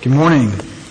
Good morning.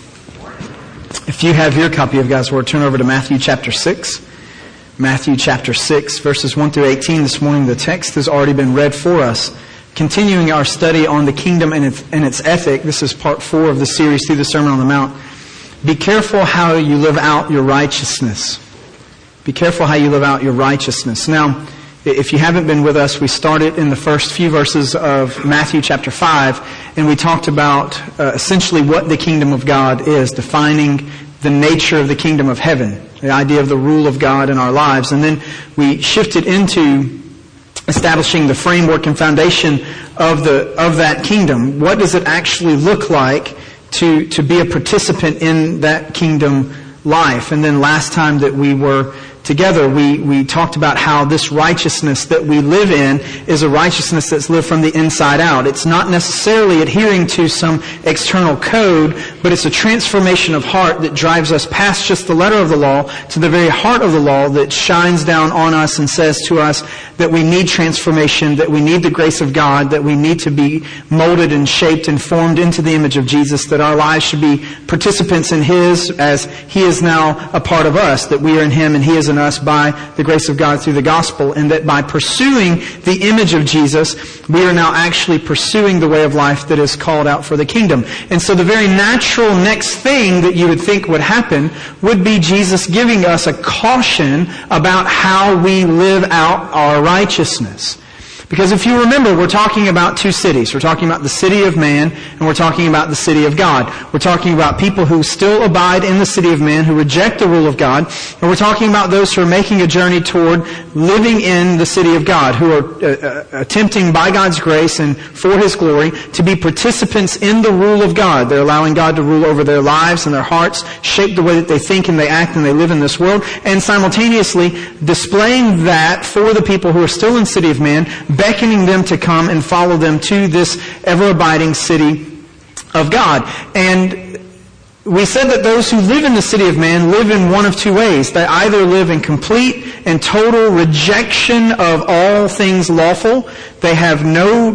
If you have your copy of God's Word, turn over to Matthew chapter 6. Matthew chapter 6, verses 1 through 18. This morning the text has already been read for us. Continuing our study on the kingdom and its ethic, this is part 4 of the series through the Sermon on the Mount. Be careful how you live out your righteousness. Be careful how you live out your righteousness. Now, if you haven't been with us, we started in the first few verses of Matthew chapter 5, and we talked about essentially what the kingdom of God is, defining the nature of the kingdom of heaven, the idea of the rule of God in our lives. And then we shifted into establishing the framework and foundation of that kingdom. What does it actually look like to be a participant in that kingdom life? And then last time that we were together, we talked about how this righteousness that we live in is a righteousness that's lived from the inside out. It's not necessarily adhering to some external code, but it's a transformation of heart that drives us past just the letter of the law to the very heart of the law that shines down on us and says to us that we need transformation, that we need the grace of God, that we need to be molded and shaped and formed into the image of Jesus, that our lives should be participants in His as He is now a part of us, that we are in Him and He is in us by the grace of God through the gospel, and that by pursuing the image of Jesus, we are now actually pursuing the way of life that is called out for the kingdom. And so the very natural next thing that you would think would happen would be Jesus giving us a caution about how we live out our righteousness. Because if you remember, we're talking about two cities. We're talking about the city of man, and we're talking about the city of God. We're talking about people who still abide in the city of man, who reject the rule of God. And we're talking about those who are making a journey toward living in the city of God, who are attempting by God's grace and for His glory to be participants in the rule of God. They're allowing God to rule over their lives and their hearts, shape the way that they think and they act and they live in this world, and simultaneously displaying that for the people who are still in the city of man, beckoning them to come and follow them to this ever-abiding city of God. And we said that those who live in the city of man live in one of two ways. They either live in complete and total rejection of all things lawful. They have no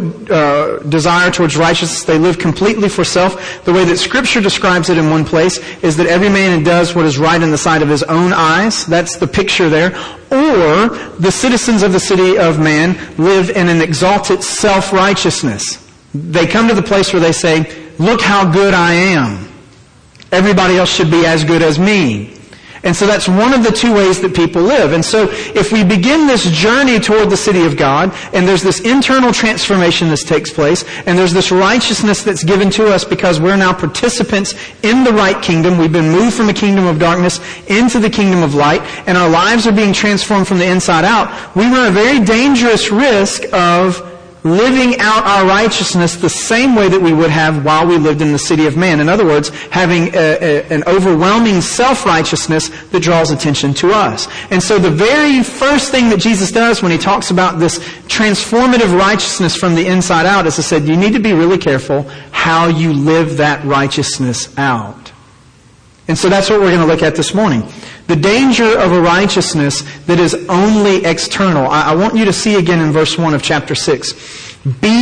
desire towards righteousness. They live completely for self. The way that Scripture describes it in one place is that every man does what is right in the sight of his own eyes. That's the picture there. Or the citizens of the city of man live in an exalted self-righteousness. They come to the place where they say, look how good I am. Everybody else should be as good as me. And so that's one of the two ways that people live. And so if we begin this journey toward the city of God, and there's this internal transformation that takes place, and there's this righteousness that's given to us because we're now participants in the right kingdom. We've been moved from a kingdom of darkness into the kingdom of light, and our lives are being transformed from the inside out. We run a very dangerous risk of living out our righteousness the same way that we would have while we lived in the city of man. In other words, having an overwhelming self-righteousness that draws attention to us. And so the very first thing that Jesus does when He talks about this transformative righteousness from the inside out is to say, you need to be really careful how you live that righteousness out. And so that's what we're going to look at this morning. The danger of a righteousness that is only external. I want you to see again in verse 1 of chapter 6.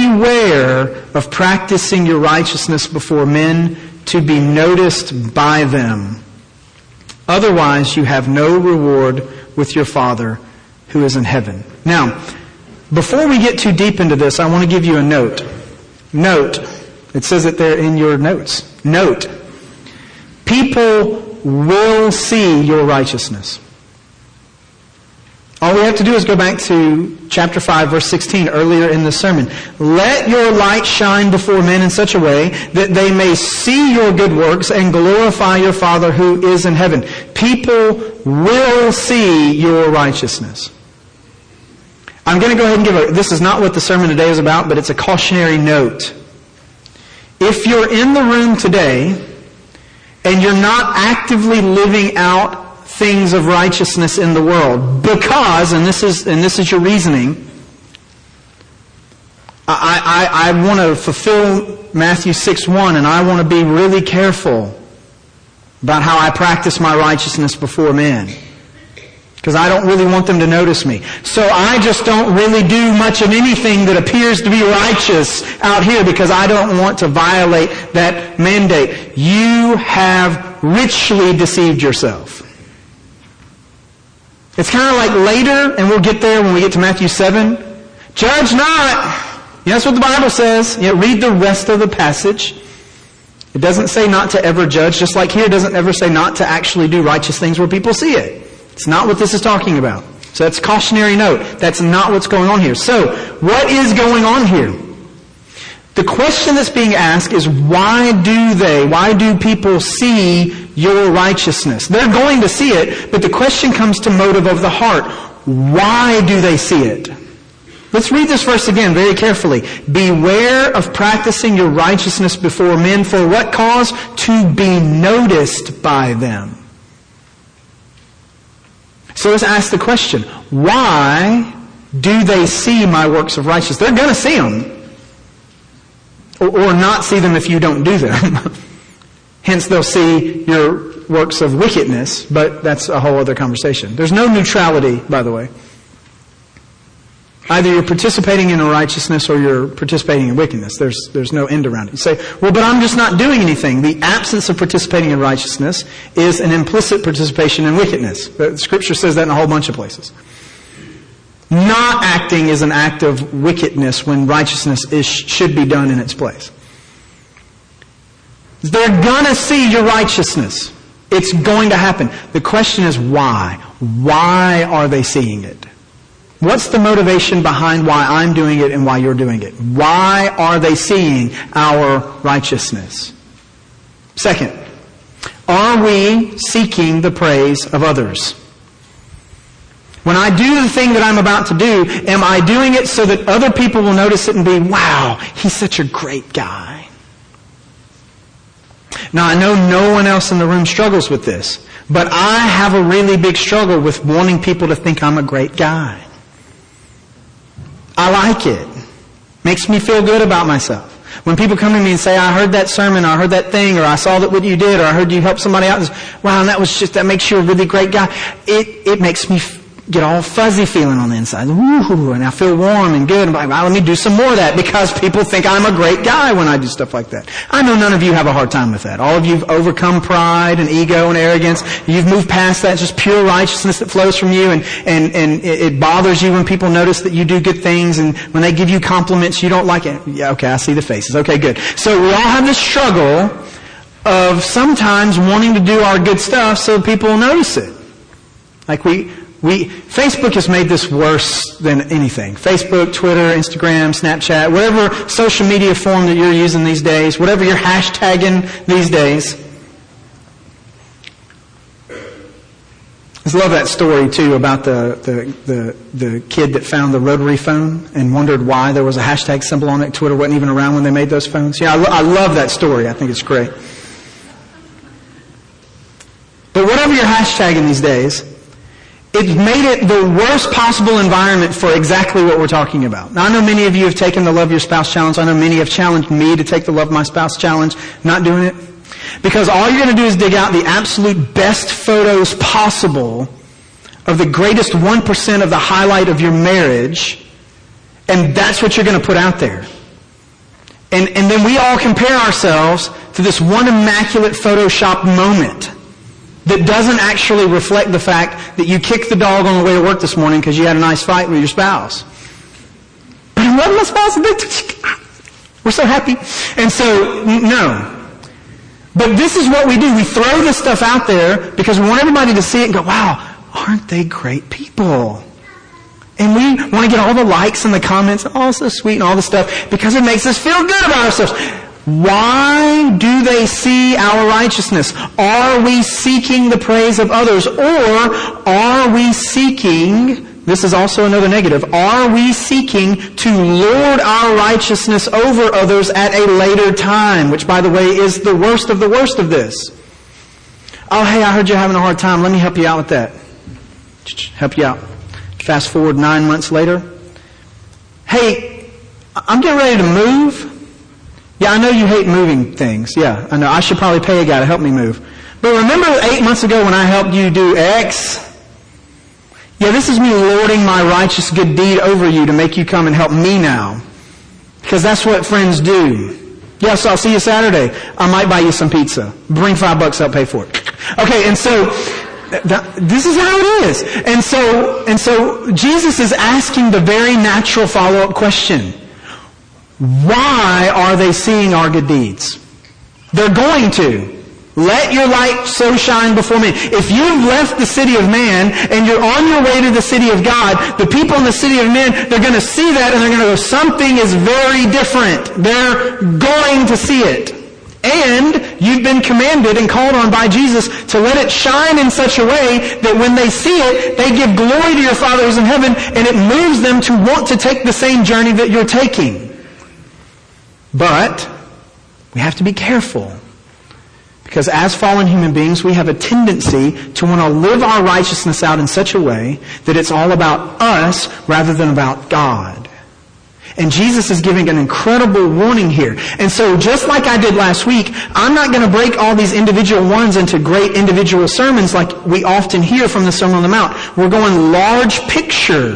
Beware of practicing your righteousness before men to be noticed by them. Otherwise you have no reward with your Father who is in heaven. Now, before we get too deep into this, I want to give you a note. Note. It says it there in your notes. Note. People will see your righteousness. All we have to do is go back to chapter 5, verse 16, earlier in the sermon. Let your light shine before men in such a way that they may see your good works and glorify your Father who is in heaven. People will see your righteousness. I'm going to go ahead and this is not what the sermon today is about, but it's a cautionary note. If you're in the room today and you're not actively living out things of righteousness in the world, because, and this is your reasoning, I want to fulfill Matthew 6:1, and I want to be really careful about how I practice my righteousness before men. because I don't really want them to notice me. So I just don't really do much of anything that appears to be righteous out here because I don't want to violate that mandate. You have richly deceived yourself. It's kind of like later, and we'll get there when we get to Matthew 7. Judge not. That's what the Bible says. Read the rest of the passage. It doesn't say not to ever judge, just like here it doesn't ever say not to actually do righteous things where people see it. It's not what this is talking about. So that's a cautionary note. That's not what's going on here. So, what is going on here? The question that's being asked is, why do people see your righteousness? They're going to see it, but the question comes to motive of the heart. Why do they see it? Let's read this verse again very carefully. Beware of practicing your righteousness before men. For what cause? To be noticed by them. So let's ask the question, why do they see my works of righteousness? They're going to see them. Or not see them if you don't do them. Hence they'll see your works of wickedness, but that's a whole other conversation. There's no neutrality, by the way. Either you're participating in righteousness or you're participating in wickedness. There's no end around it. You say, well, but I'm just not doing anything. The absence of participating in righteousness is an implicit participation in wickedness. The Scripture says that in a whole bunch of places. Not acting is an act of wickedness when righteousness should be done in its place. They're going to see your righteousness. It's going to happen. The question is why? Why are they seeing it? What's the motivation behind why I'm doing it and why you're doing it? Why are they seeing our righteousness? Second, are we seeking the praise of others? When I do the thing that I'm about to do, am I doing it so that other people will notice it and be, wow, he's such a great guy? Now, I know no one else in the room struggles with this, but I have a really big struggle with wanting people to think I'm a great guy. I like it. Makes me feel good about myself. When people come to me and say, I heard that sermon, or I heard that thing, or I saw that what you did, or I heard you help somebody out, wow, and that makes you a really great guy. It makes me get all fuzzy feeling on the inside. Ooh, and I feel warm and good. And I'm like, wow, let me do some more of that because people think I'm a great guy when I do stuff like that. I know none of you have a hard time with that. All of you have overcome pride and ego and arrogance. You've moved past that. It's just pure righteousness that flows from you, and it bothers you when people notice that you do good things, and when they give you compliments, you don't like it. Yeah, okay, I see the faces. Okay, good. So we all have this struggle of sometimes wanting to do our good stuff so people will notice it. Like Facebook has made this worse than anything. Facebook, Twitter, Instagram, Snapchat, whatever social media form that you're using these days, whatever you're hashtagging these days. I just love that story too about the kid that found the rotary phone and wondered why there was a hashtag symbol on it. Twitter wasn't even around when they made those phones. Yeah, I love that story. I think it's great. But whatever you're hashtagging these days, it's made it the worst possible environment for exactly what we're talking about. Now, I know many of you have taken the Love Your Spouse Challenge. I know many have challenged me to take the Love My Spouse Challenge. Not doing it. Because all you're going to do is dig out the absolute best photos possible of the greatest 1% of the highlight of your marriage, and that's what you're going to put out there. And then we all compare ourselves to this one immaculate Photoshop moment that doesn't actually reflect the fact that you kicked the dog on the way to work this morning because you had a nice fight with your spouse. But I love my spouse. We're so happy. And so, no. But this is what we do. We throw this stuff out there because we want everybody to see it and go, wow, aren't they great people? And we want to get all the likes and the comments, oh, so sweet and all this stuff because it makes us feel good about ourselves. Why do they see our righteousness? Are we seeking the praise of others? Or are we seeking, this is also another negative, are we seeking to lord our righteousness over others at a later time? Which, by the way, is the worst of this. Oh, hey, I heard you're having a hard time. Let me help you out with that. Help you out. Fast forward 9 months later. Hey, I'm getting ready to move. Yeah, I know you hate moving things. Yeah, I know. I should probably pay a guy to help me move. But remember 8 months ago when I helped you do X? Yeah, this is me lording my righteous good deed over you to make you come and help me now. Because that's what friends do. Yes, I'll see you Saturday. I might buy you some pizza. Bring $5, I'll pay for it. Okay, and so this is how it is. And so Jesus is asking the very natural follow-up question. Why are they seeing our good deeds? They're going to. Let your light so shine before men. If you've left the city of man and you're on your way to the city of God, the people in the city of men, they're going to see that and they're going to go, something is very different. They're going to see it. And you've been commanded and called on by Jesus to let it shine in such a way that when they see it, they give glory to your Father who's in heaven, and it moves them to want to take the same journey that you're taking. But we have to be careful. Because as fallen human beings, we have a tendency to want to live our righteousness out in such a way that it's all about us rather than about God. And Jesus is giving an incredible warning here. And so just like I did last week, I'm not going to break all these individual ones into great individual sermons like we often hear from the Sermon on the Mount. We're going large picture.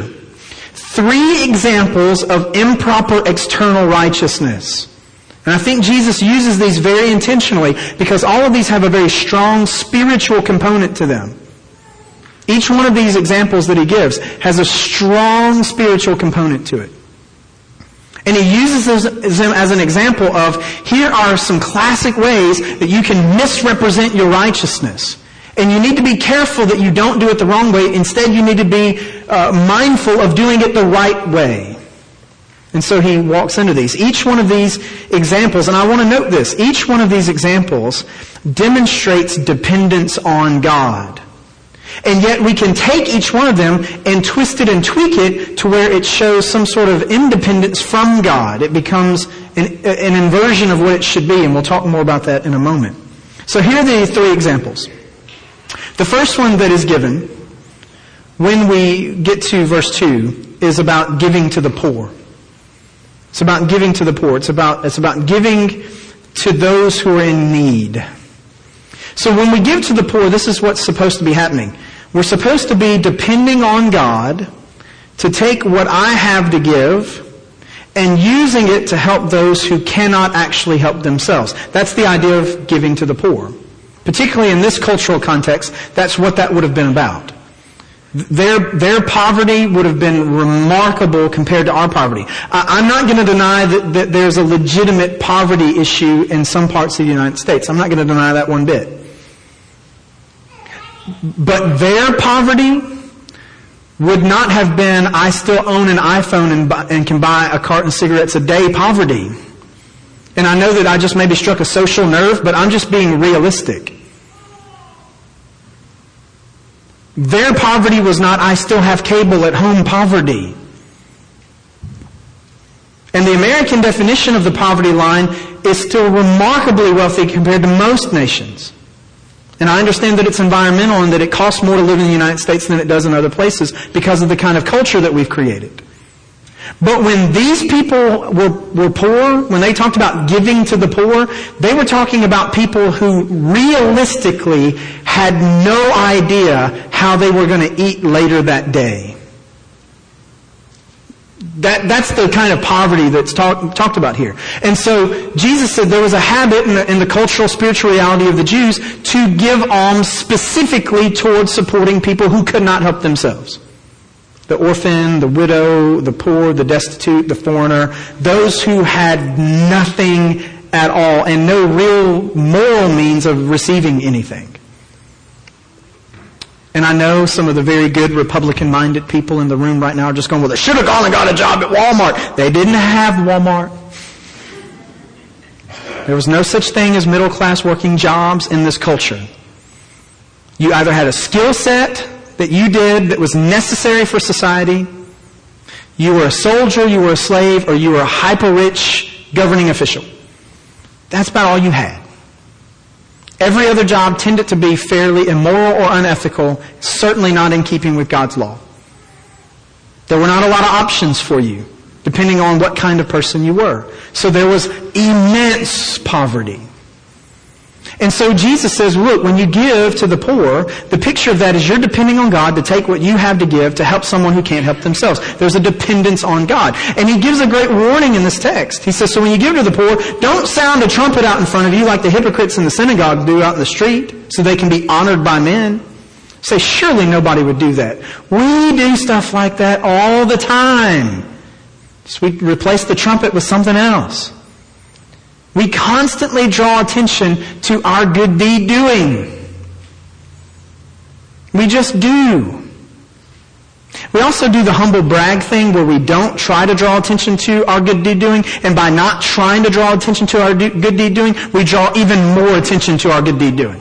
3 examples of improper external righteousness. And I think Jesus uses these very intentionally because all of these have a very strong spiritual component to them. Each one of these examples that he gives has a strong spiritual component to it. And he uses them as an example of, here are some classic ways that you can misrepresent your righteousness. And you need to be careful that you don't do it the wrong way. Instead, you need to be mindful of doing it the right way. And so he walks into these. Each one of these examples, and I want to note this, each one of these examples demonstrates dependence on God. And yet we can take each one of them and twist it and tweak it to where it shows some sort of independence from God. It becomes an inversion of what it should be, and we'll talk more about that in a moment. So here are the 3 examples. The first one that is given, when we get to verse 2, is about giving to the poor. It's about giving to the poor. It's about giving to those who are in need. So when we give to the poor, this is what's supposed to be happening. We're supposed to be depending on God to take what I have to give and using it to help those who cannot actually help themselves. That's the idea of giving to the poor. Particularly in this cultural context, that's what that would have been about. Their poverty would have been remarkable compared to our poverty. I'm not going to deny that there's a legitimate poverty issue in some parts of the United States. I'm not going to deny that one bit. But their poverty would not have been, I still own an iPhone and can buy a carton of cigarettes a day poverty. And I know that I just maybe struck a social nerve, but I'm just being realistic. Their poverty was not, I still have cable at home poverty. And the American definition of the poverty line is still remarkably wealthy compared to most nations. And I understand that it's environmental and that it costs more to live in the United States than it does in other places because of the kind of culture that we've created. But when these people were poor, when they talked about giving to the poor, they were talking about people who realistically had no idea how they were going to eat later that day. That's the kind of poverty that's talked about here. And so Jesus said there was a habit in the cultural spiritual reality of the Jews to give alms specifically towards supporting people who could not help themselves. The orphan, the widow, the poor, the destitute, the foreigner, those who had nothing at all and no real moral means of receiving anything. And I know some of the very good Republican-minded people in the room right now are just going, well, they should have gone and got a job at Walmart. They didn't have Walmart. There was no such thing as middle-class working jobs in this culture. You either had a skill set that you did that was necessary for society, you were a soldier, you were a slave, or you were a hyper-rich governing official. That's about all you had. Every other job tended to be fairly immoral or unethical, certainly not in keeping with God's law. There were not a lot of options for you, depending on what kind of person you were. So there was immense poverty. And so Jesus says, look, when you give to the poor, the picture of that is you're depending on God to take what you have to give to help someone who can't help themselves. There's a dependence on God. And he gives a great warning in this text. He says, so when you give to the poor, don't sound a trumpet out in front of you like the hypocrites in the synagogue do out in the street so they can be honored by men. Say, surely nobody would do that. We do stuff like that all the time. So we replace the trumpet with something else. We constantly draw attention to our good deed doing. We just do. We also do the humble brag thing where we don't try to draw attention to our good deed doing, and by not trying to draw attention to our good deed doing, we draw even more attention to our good deed doing.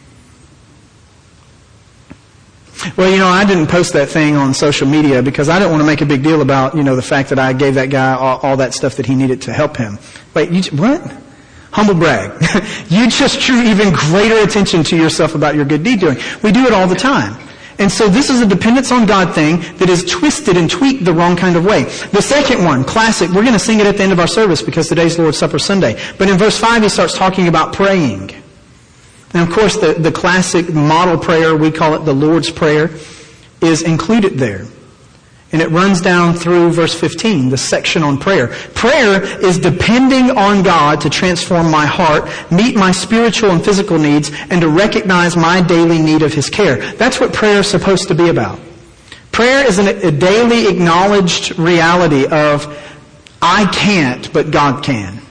Well, I didn't post that thing on social media because I didn't want to make a big deal about, the fact that I gave that guy all that stuff that he needed to help him. Wait, what? Humble brag. You just drew even greater attention to yourself about your good deed doing. We do it all the time. And so this is a dependence on God thing that is twisted and tweaked the wrong kind of way. The second one, classic, we're going to sing it at the end of our service because today's Lord's Supper Sunday. But in verse 5 he starts talking about praying. And of course the classic model prayer, we call it the Lord's Prayer, is included there. And it runs down through verse 15, the section on prayer. Prayer is depending on God to transform my heart, meet my spiritual and physical needs, and to recognize my daily need of His care. That's what prayer is supposed to be about. Prayer is a daily acknowledged reality of, I can't, but God can.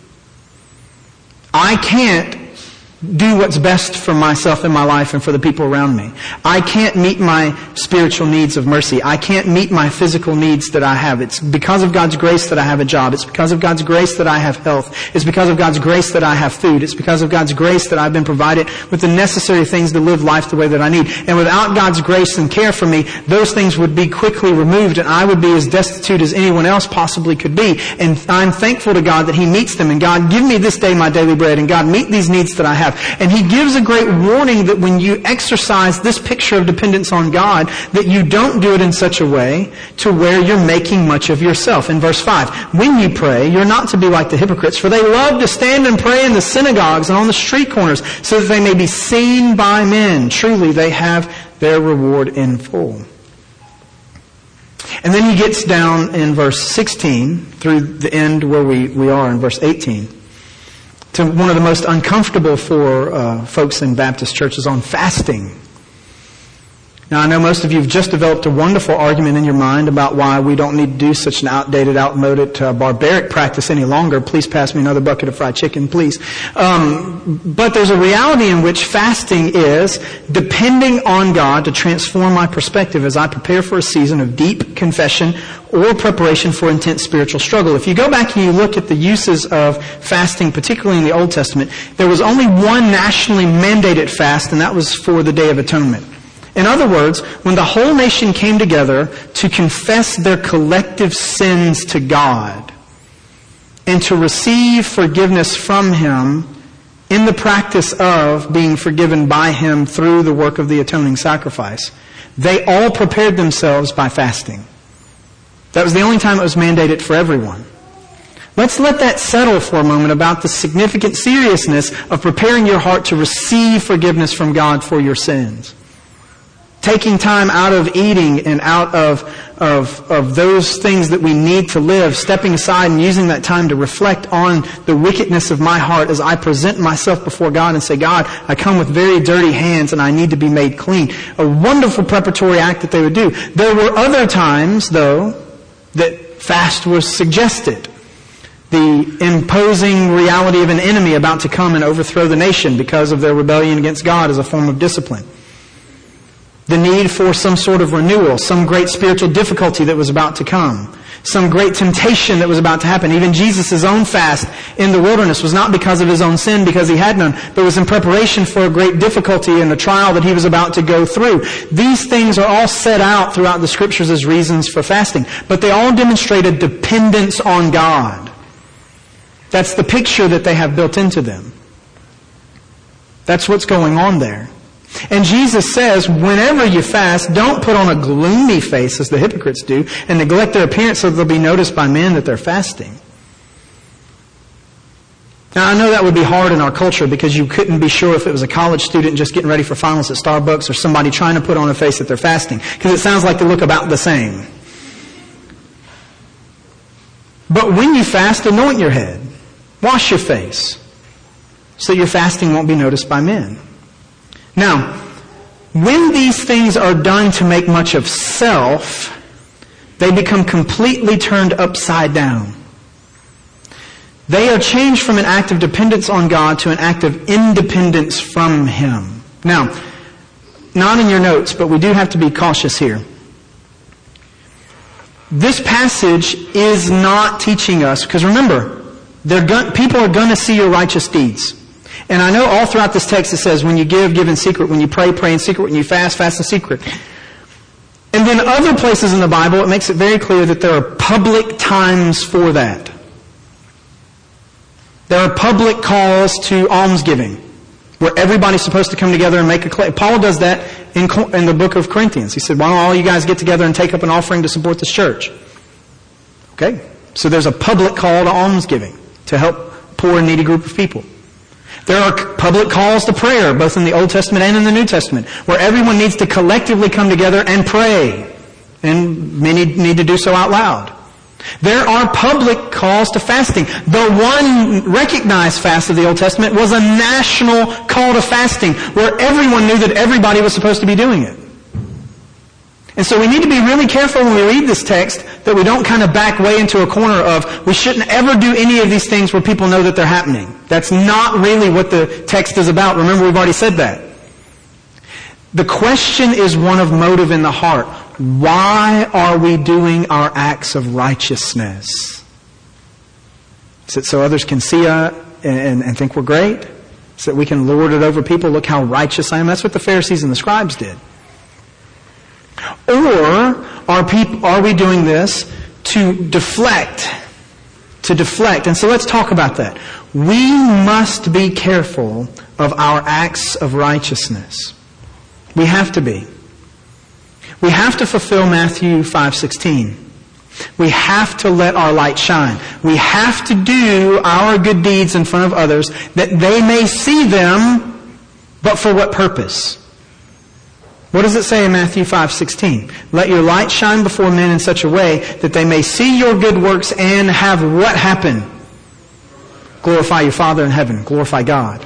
I can't do what's best for myself in my life and for the people around me. I can't meet my spiritual needs of mercy. I can't meet my physical needs that I have. It's because of God's grace that I have a job. It's because of God's grace that I have health. It's because of God's grace that I have food. It's because of God's grace that I've been provided with the necessary things to live life the way that I need. And without God's grace and care for me, those things would be quickly removed and I would be as destitute as anyone else possibly could be. And I'm thankful to God that He meets them. And God, give me this day my daily bread. And God, meet these needs that I have. And He gives a great warning that when you exercise this picture of dependence on God, that you don't do it in such a way to where you're making much of yourself. In verse 5, when you pray, you're not to be like the hypocrites, for they love to stand and pray in the synagogues and on the street corners, so that they may be seen by men. Truly, they have their reward in full. And then he gets down in verse 16 through the end where we are in verse 18. To one of the most uncomfortable for folks in Baptist churches on fasting. Now, I know most of you have just developed a wonderful argument in your mind about why we don't need to do such an outdated, outmoded, barbaric practice any longer. Please pass me another bucket of fried chicken, please. But there's a reality in which fasting is depending on God to transform my perspective as I prepare for a season of deep confession or preparation for intense spiritual struggle. If you go back and you look at the uses of fasting, particularly in the Old Testament, there was only one nationally mandated fast, and that was for the Day of Atonement. In other words, when the whole nation came together to confess their collective sins to God and to receive forgiveness from Him in the practice of being forgiven by Him through the work of the atoning sacrifice, they all prepared themselves by fasting. That was the only time it was mandated for everyone. Let's let that settle for a moment about the significant seriousness of preparing your heart to receive forgiveness from God for your sins. Taking time out of eating and out of those things that we need to live, stepping aside and using that time to reflect on the wickedness of my heart as I present myself before God and say, God, I come with very dirty hands and I need to be made clean. A wonderful preparatory act that they would do. There were other times, though, that fast was suggested. The imposing reality of an enemy about to come and overthrow the nation because of their rebellion against God as a form of discipline. The need for some sort of renewal, some great spiritual difficulty that was about to come, some great temptation that was about to happen. Even Jesus' own fast in the wilderness was not because of His own sin, because He had none, but was in preparation for a great difficulty and a trial that He was about to go through. These things are all set out throughout the Scriptures as reasons for fasting, but they all demonstrate a dependence on God. That's the picture that they have built into them. That's what's going on there. And Jesus says, whenever you fast, don't put on a gloomy face as the hypocrites do and neglect their appearance so that they'll be noticed by men that they're fasting. Now, I know that would be hard in our culture because you couldn't be sure if it was a college student just getting ready for finals at Starbucks or somebody trying to put on a face that they're fasting, because it sounds like they look about the same. But when you fast, anoint your head. Wash your face, so your fasting won't be noticed by men. Now, when these things are done to make much of self, they become completely turned upside down. They are changed from an act of dependence on God to an act of independence from Him. Now, not in your notes, but we do have to be cautious here. This passage is not teaching us, because remember, people are going to see your righteous deeds. And I know all throughout this text it says, when you give in secret. When you pray in secret. When you fast in secret. And then other places in the Bible, it makes it very clear that there are public times for that. There are public calls to almsgiving, where everybody's supposed to come together and make a claim. Paul does that in the book of Corinthians. He said, why don't all you guys get together and take up an offering to support this church? Okay, so there's a public call to almsgiving to help a poor and needy group of people. There are public calls to prayer, both in the Old Testament and in the New Testament, where everyone needs to collectively come together and pray. And many need to do so out loud. There are public calls to fasting. The one recognized fast of the Old Testament was a national call to fasting, where everyone knew that everybody was supposed to be doing it. And so we need to be really careful when we read this text that we don't kind of back way into a corner of, we shouldn't ever do any of these things where people know that they're happening. That's not really what the text is about. Remember, we've already said that. The question is one of motive in the heart. Why are we doing our acts of righteousness? Is it so others can see us and think we're great? So that we can lord it over people? Look how righteous I am. That's what the Pharisees and the scribes did. Or are we doing this to deflect? And so let's talk about that. We must be careful of our acts of righteousness. We have to be. We have to fulfill Matthew 5:16. We have to let our light shine. We have to do our good deeds in front of others that they may see them, but for what purpose? What does it say in Matthew 5:16? Let your light shine before men in such a way that they may see your good works and have what happen? Glorify your Father in heaven. Glorify God.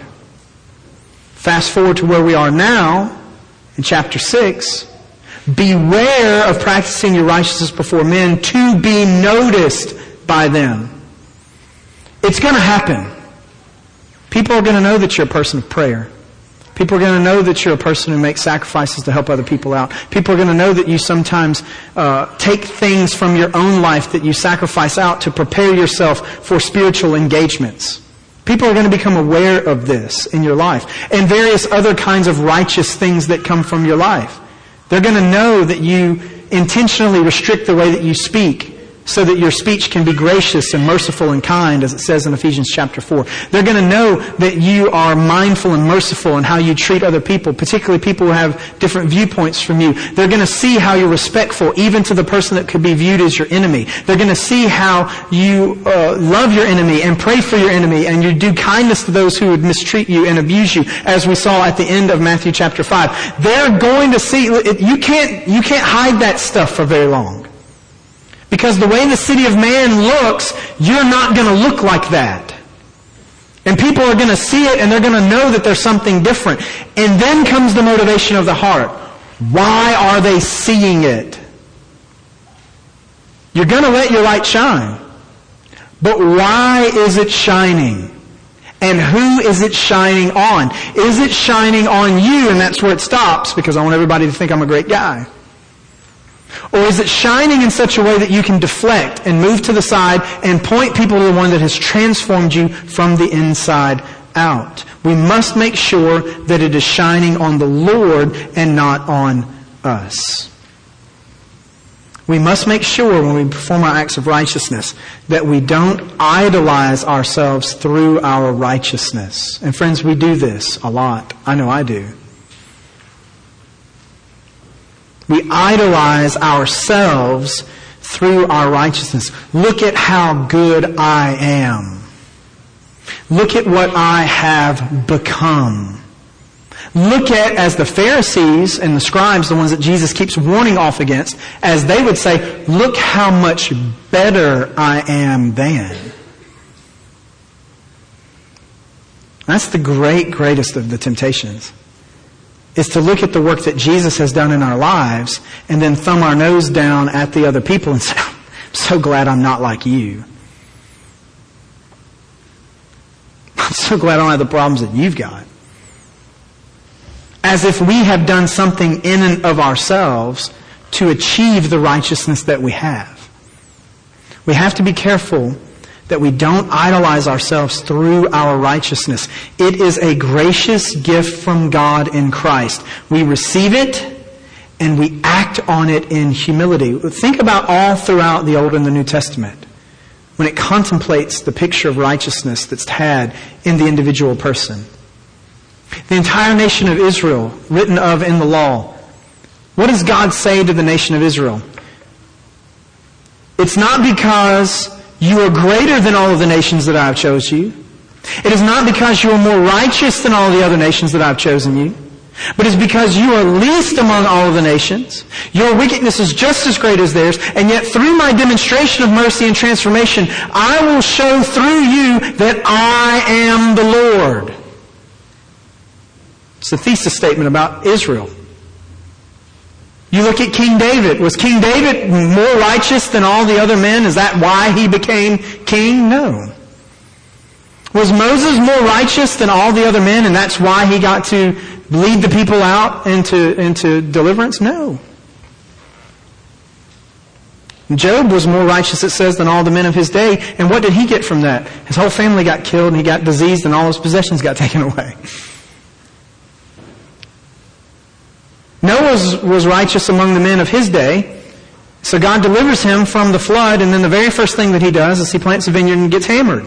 Fast forward to where we are now, in chapter 6. Beware of practicing your righteousness before men to be noticed by them. It's going to happen. People are going to know that you're a person of prayer. People are going to know that you're a person who makes sacrifices to help other people out. People are going to know that you sometimes take things from your own life that you sacrifice out to prepare yourself for spiritual engagements. People are going to become aware of this in your life, and various other kinds of righteous things that come from your life. They're going to know that you intentionally restrict the way that you speak so that your speech can be gracious and merciful and kind, as it says in Ephesians chapter 4. They're going to know that you are mindful and merciful in how you treat other people, particularly people who have different viewpoints from you. They're going to see how you're respectful, even to the person that could be viewed as your enemy. They're going to see how you love your enemy and pray for your enemy, and you do kindness to those who would mistreat you and abuse you, as we saw at the end of Matthew chapter 5. They're going to see, you can't hide that stuff for very long. Because the way the city of man looks, you're not going to look like that. And people are going to see it and they're going to know that there's something different. And then comes the motivation of the heart. Why are they seeing it? You're going to let your light shine. But why is it shining? And who is it shining on? Is it shining on you? And that's where it stops, because I want everybody to think I'm a great guy. Or is it shining in such a way that you can deflect and move to the side and point people to the one that has transformed you from the inside out? We must make sure that it is shining on the Lord and not on us. We must make sure when we perform our acts of righteousness that we don't idolize ourselves through our righteousness. And friends, we do this a lot. I know I do. We idolize ourselves through our righteousness. Look at how good I am. Look at what I have become. Look at, as the Pharisees and the scribes, the ones that Jesus keeps warning off against, as they would say, look how much better I am than. That's the greatest of the temptations. Is to look at the work that Jesus has done in our lives and then thumb our nose down at the other people and say, I'm so glad I'm not like you. I'm so glad I don't have the problems that you've got. As if we have done something in and of ourselves to achieve the righteousness that we have. We have to be careful that we don't idolize ourselves through our righteousness. It is a gracious gift from God in Christ. We receive it and we act on it in humility. Think about all throughout the Old and the New Testament when it contemplates the picture of righteousness that's had in the individual person. The entire nation of Israel, written of in the law. What does God say to the nation of Israel? It's not because you are greater than all of the nations that I have chosen you. It is not because you are more righteous than all the other nations that I have chosen you. But it's because you are least among all of the nations. Your wickedness is just as great as theirs. And yet through my demonstration of mercy and transformation, I will show through you that I am the Lord. It's a thesis statement about Israel. You look at King David. Was King David more righteous than all the other men? Is that why he became king? No. Was Moses more righteous than all the other men and that's why he got to lead the people out into deliverance? No. Job was more righteous, it says, than all the men of his day. And what did he get from that? His whole family got killed and he got diseased and all his possessions got taken away. Noah was righteous among the men of his day. So God delivers him from the flood, and then the very first thing that he does is he plants a vineyard and gets hammered.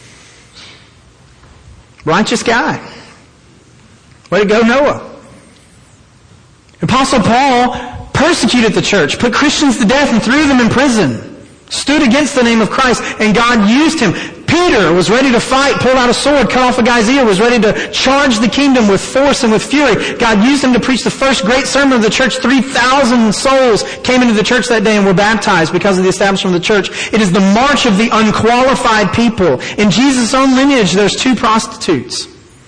Righteous guy. Way to go, Noah. Apostle Paul persecuted the church, put Christians to death and threw them in prison. Stood against the name of Christ, and God used him. Peter was ready to fight, pulled out a sword, cut off a guy's ear, was ready to charge the kingdom with force and with fury. God used him to preach the first great sermon of the church. 3,000 souls came into the church that day and were baptized because of the establishment of the church. It is the march of the unqualified people. In Jesus' own lineage, there's 2 prostitutes.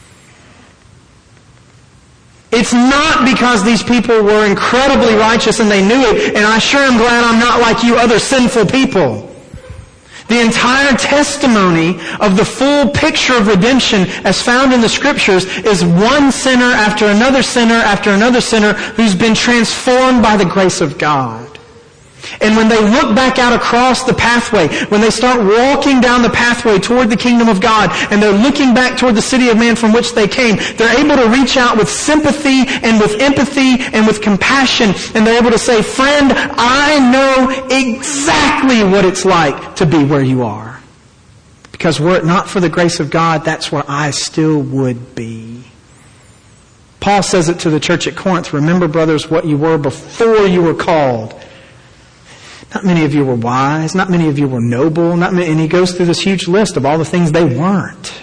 It's not because these people were incredibly righteous and they knew it, and I sure am glad I'm not like you other sinful people. The entire testimony of the full picture of redemption as found in the Scriptures is one sinner after another sinner after another sinner who's been transformed by the grace of God. And when they look back out across the pathway, when they start walking down the pathway toward the kingdom of God, and they're looking back toward the city of man from which they came, they're able to reach out with sympathy and with empathy and with compassion, and they're able to say, friend, I know exactly what it's like to be where you are. Because were it not for the grace of God, that's where I still would be. Paul says it to the church at Corinth, remember, brothers, what you were before you were called. Not many of you were wise. Not many of you were noble. And he goes through this huge list of all the things they weren't.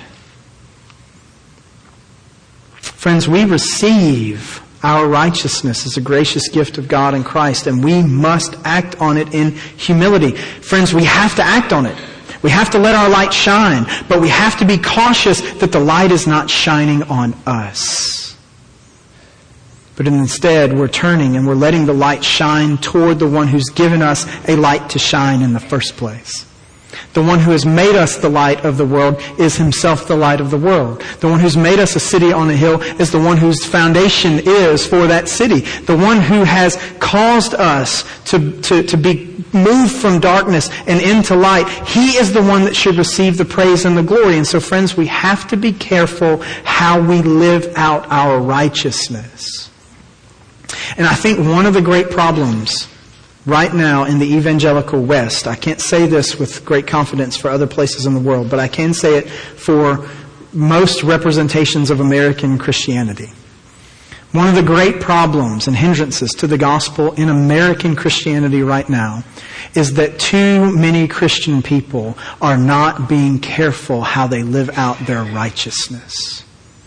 Friends, we receive our righteousness as a gracious gift of God in Christ, and we must act on it in humility. Friends, we have to act on it. We have to let our light shine, but we have to be cautious that the light is not shining on us. But instead, we're turning and we're letting the light shine toward the one who's given us a light to shine in the first place. The one who has made us the light of the world is himself the light of the world. The one who's made us a city on a hill is the one whose foundation is for that city. The one who has caused us to be moved from darkness and into light. He is the one that should receive the praise and the glory. And so, friends, we have to be careful how we live out our righteousness. And I think one of the great problems right now in the evangelical West, I can't say this with great confidence for other places in the world, but I can say it for most representations of American Christianity. One of the great problems and hindrances to the gospel in American Christianity right now is that too many Christian people are not being careful how they live out their righteousness.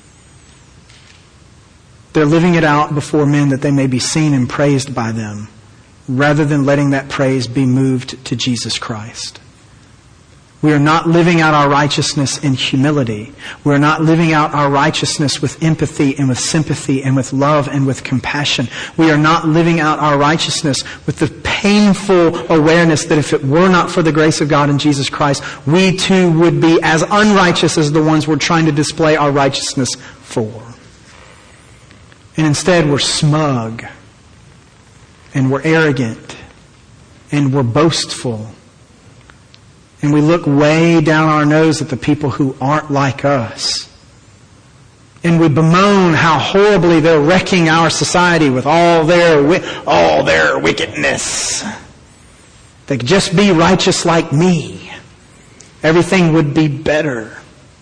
They're living it out before men that they may be seen and praised by them, rather than letting that praise be moved to Jesus Christ. We are not living out our righteousness in humility. We are not living out our righteousness with empathy and with sympathy and with love and with compassion. We are not living out our righteousness with the painful awareness that if it were not for the grace of God in Jesus Christ, we too would be as unrighteous as the ones we're trying to display our righteousness for. And instead we're smug, and we're arrogant, and we're boastful. And we look way down our nose at the people who aren't like us. And we bemoan how horribly they're wrecking our society with all their wickedness. They could just be righteous like me. Everything would be better.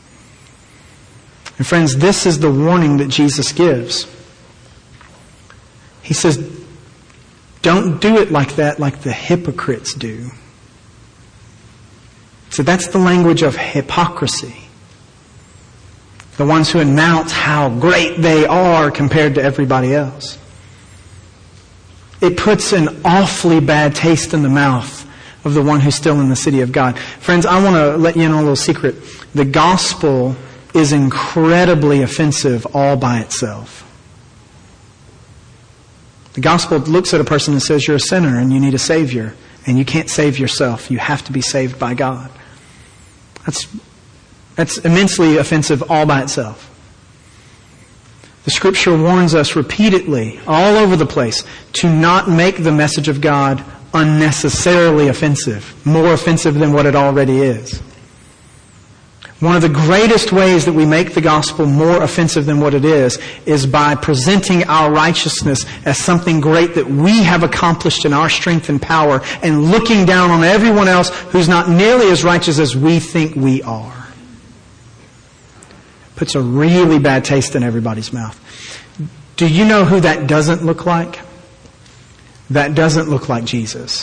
And friends, this is the warning that Jesus gives. He says, don't do it like that, like the hypocrites do. So that's the language of hypocrisy. The ones who announce how great they are compared to everybody else. It puts an awfully bad taste in the mouth of the one who's still in the city of God. Friends, I want to let you in on a little secret. The gospel is incredibly offensive all by itself. The gospel looks at a person and says, you're a sinner and you need a Savior. And you can't save yourself. You have to be saved by God. That's immensely offensive all by itself. The Scripture warns us repeatedly, all over the place, to not make the message of God unnecessarily offensive, more offensive than what it already is. One of the greatest ways that we make the gospel more offensive than what it is by presenting our righteousness as something great that we have accomplished in our strength and power, and looking down on everyone else who's not nearly as righteous as we think we are. Puts a really bad taste in everybody's mouth. Do you know who that doesn't look like? That doesn't look like Jesus.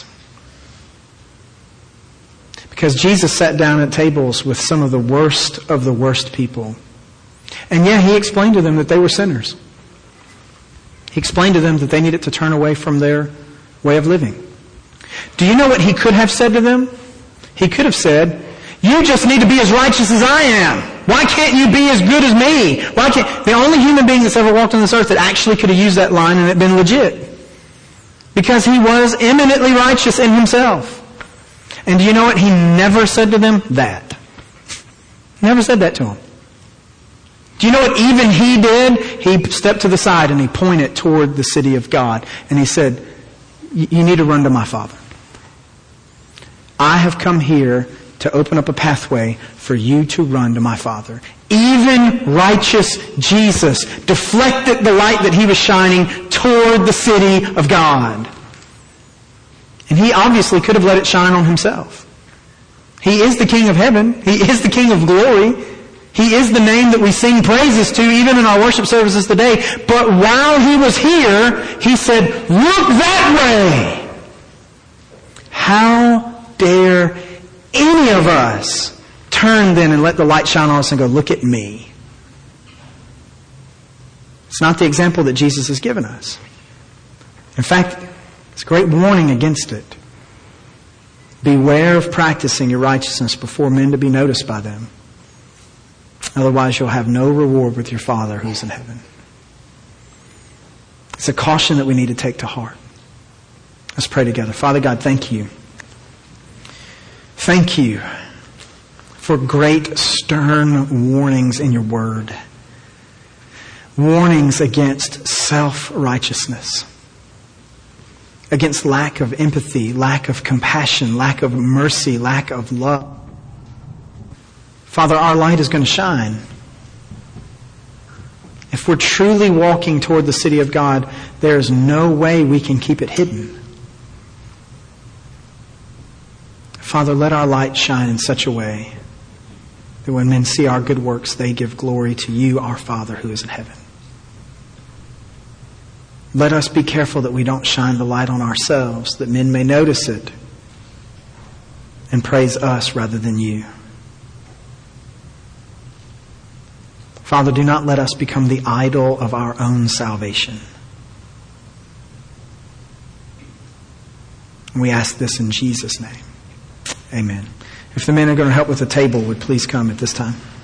Because Jesus sat down at tables with some of the worst people. And yeah, He explained to them that they were sinners. He explained to them that they needed to turn away from their way of living. Do you know what He could have said to them? He could have said, you just need to be as righteous as I am. Why can't you be as good as me? The only human being that's ever walked on this earth that actually could have used that line and it been legit. Because He was eminently righteous in Himself. And do you know what? He never said to them that. Never said that to them. Do you know what even He did? He stepped to the side and He pointed toward the city of God. And He said, you need to run to my Father. I have come here to open up a pathway for you to run to my Father. Even righteous Jesus deflected the light that He was shining toward the city of God. And He obviously could have let it shine on Himself. He is the King of heaven. He is the King of glory. He is the name that we sing praises to even in our worship services today. But while He was here, He said, look that way. How dare any of us turn then and let the light shine on us and go, look at me. It's not the example that Jesus has given us. In fact, it's a great warning against it. Beware of practicing your righteousness before men to be noticed by them. Otherwise you'll have no reward with your Father who's in heaven. It's a caution that we need to take to heart. Let's pray together. Father God, thank You. Thank You for great stern warnings in Your Word. Warnings against self-righteousness. Against lack of empathy, lack of compassion, lack of mercy, lack of love. Father, our light is going to shine. If we're truly walking toward the city of God, there is no way we can keep it hidden. Father, let our light shine in such a way that when men see our good works, they give glory to You, our Father who is in heaven. Let us be careful that we don't shine the light on ourselves, that men may notice it and praise us rather than you. Father, do not let us become the idol of our own salvation. And we ask this in Jesus' name. Amen. If the men are going to help with the table, would please come at this time.